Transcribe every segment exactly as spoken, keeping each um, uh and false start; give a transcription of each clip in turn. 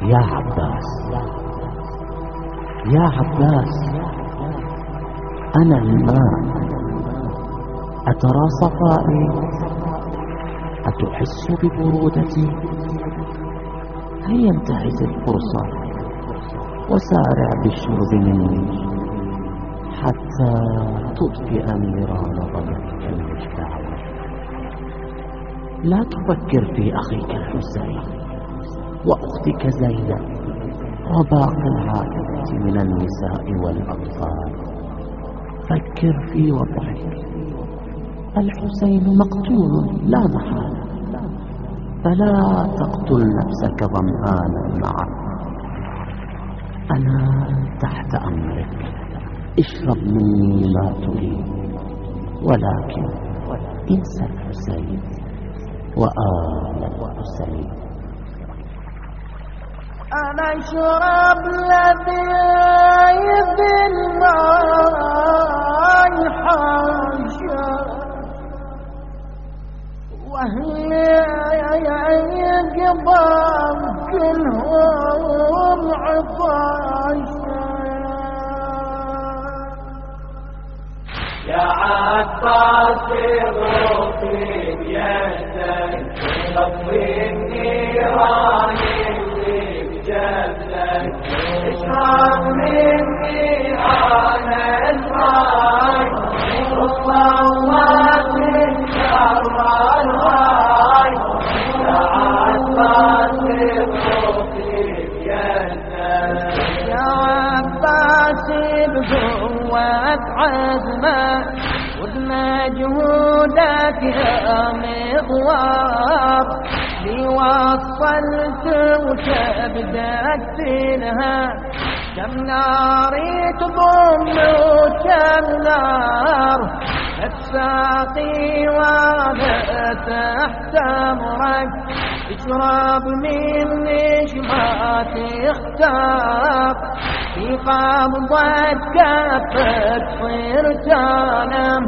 يا عباس يا عباس، أنا الماء، أترى صفائي؟ أتحس ببرودتي؟ هيا انتهز الفرصة وسارع بالشرب مني حتى تطفئ نيران ضمك المشتعل. لا تفكر في أخيك الحسين وأختك زينب وباقي العائلة من النساء والأطفال، فكر في وضعك. الحسين مقتول لا محالة، فلا تقتل نفسك ظمآنا معه. أنا تحت أمرك، اشرب مني ما تريد، ولكن انسى الحسين وآل الحسين. أنا اشرب لذيذ الماء الحاجة، وأهلي قضام كلهم عطاشة. يا عباس اغرقي بيدك، طفي النيران اللي بجبلك، اشرب مني انا الماي، والصوات تتكرر هاي. يا عباس اغرقي بيدك، يا عباس بقوة عزمك وبمجهودك يا مغوار، لي وصلت وتبدأت فينها كم نار تضم وكم نار، الساقي وانا تحت امرك، اشرب مني ما تختار، في قبضة كفك صرت انام،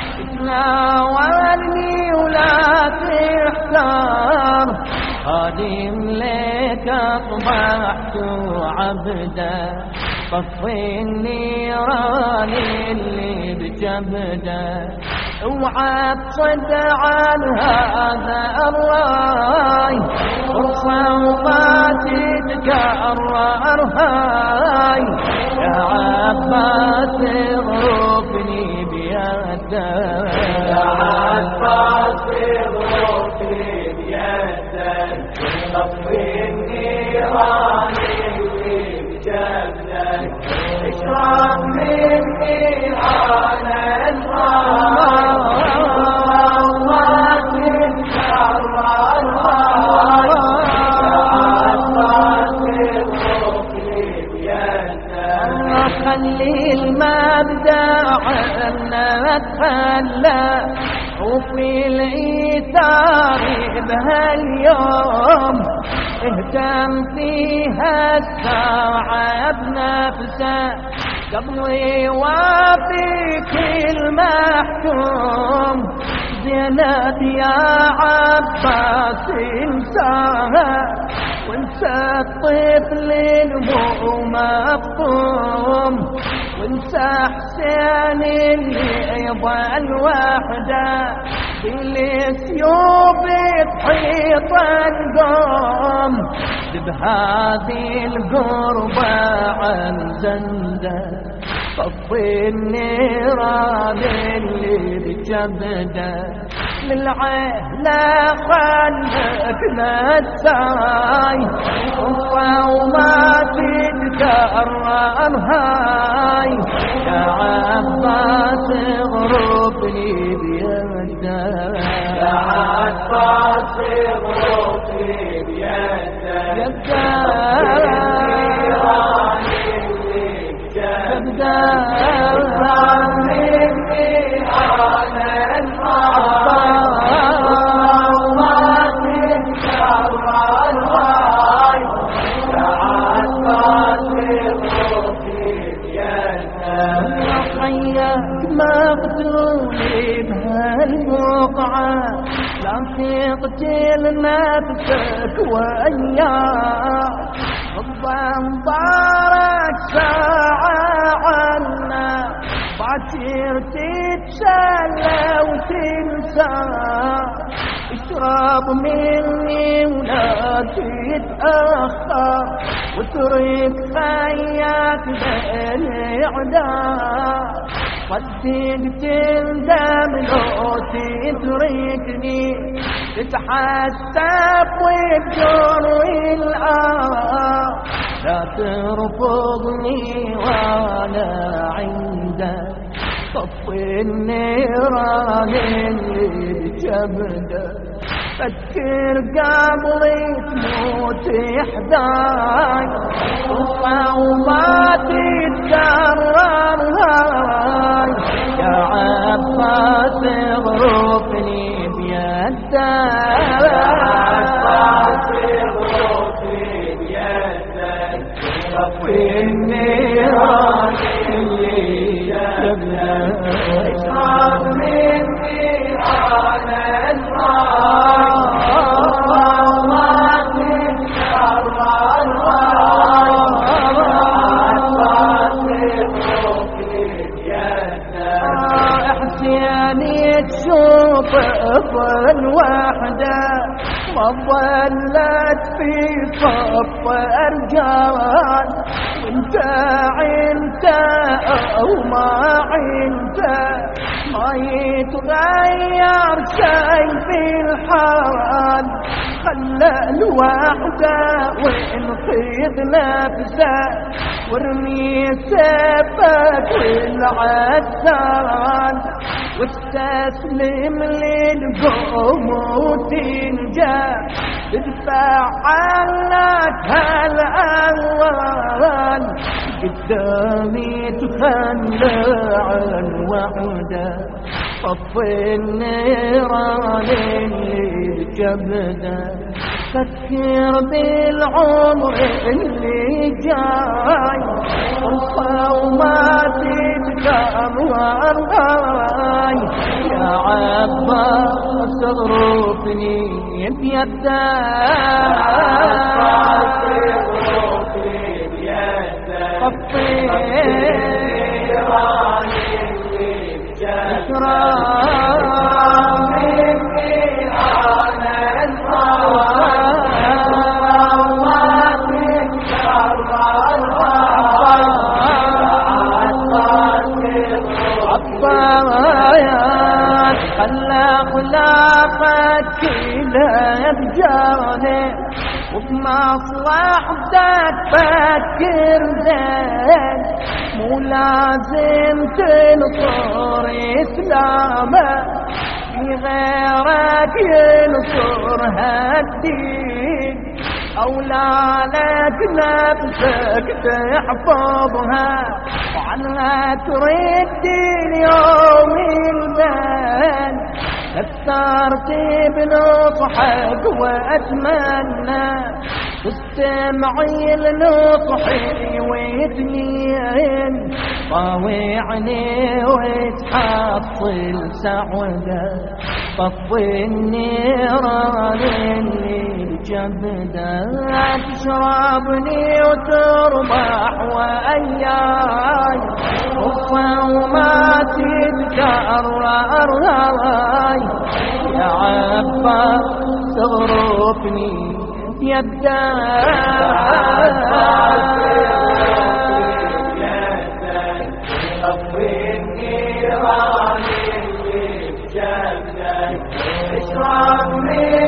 تناولني ولا تحتار، خادم لك اصبحت عبدا، طفي النيران اللي بجبده، اوعى تصد عن هذا الراي، فرصة وما تتكرر هاي. يا عباس اغرقني بيدك، يا عباس اغرقي بيدك، طفي النيران اللي بجبلك، اشرب مني انا الماء، والصوات تتكرر هاي. خلي المبدأ عنا تخلى، وفي الإيثار بهاليوم اهتم فيها الساعة بنفسه، قبل يوافيك المحكوم. زينب يا عباس انساها، وانسى الطفل المو مفطوم، وانسى حسين اللي يضل وحده، بالسيوف تحيط القوم، بهذه القربة عن زنده، طفي النيران اللي بجبده، للعيلة خلك نساي، وما تتكرر هاي. يا عباس اغرقني بيدك، يا عباس اغرقي بيدك، النيران اللي بجبلك، مني انا الماء، وما تتكرر هاي. يا عباس اغرقي بيدك، حياك مقتول بهالبقعة، لا تقتل نفسك وإياه، الضنبارك ساعة عنا باكر تتسلى وتنسى اشرب مني ولا تتأخر وترك خياك بالإعداد صدق تندم لو تتركني تتحسب وتجري الآه لا ترفضني وانا عندك طفي النيران اللي جبده فكر قبلي تموت يحداي وما تتكرر هاي يا عباس اغرفني بيدك يا عباس اغرفني بيدك طفي النيران اللي جبده اشرب مني على طفل وحده ما ظلت في صف أرجال وانت عنت أو ما عنت ما يتغير شيء في الحال خلى الوحدة وانقذ نفسه وارمي سبك والعسال واستسلم للقوم وتنجا تدفع عنك هالأول قدامي تخلى عن وحده طفي النيران اللي جبده فكر بالعمر اللي جاي وما تتكرر هاي يا عباس اغرفني بيدك طفي النيران اللي خلى خلافك كلها بجاني وبمصلحتك فكر زين مو لازم تنصر إسلامك في غيرك ينصر هالدين أولى لك نفسك تحفظها وعنها ترد اليوم البال كثرت بنصحك وأتمنى تستمعي لنصحي وتنين طاوعني وتحصل سعودة طفي النيران اللي جبده تشربني وتربح وأياي وما تتكرر هاي يا عباس اغرفني بيدك طفي النيران اللي بجبدك اشرب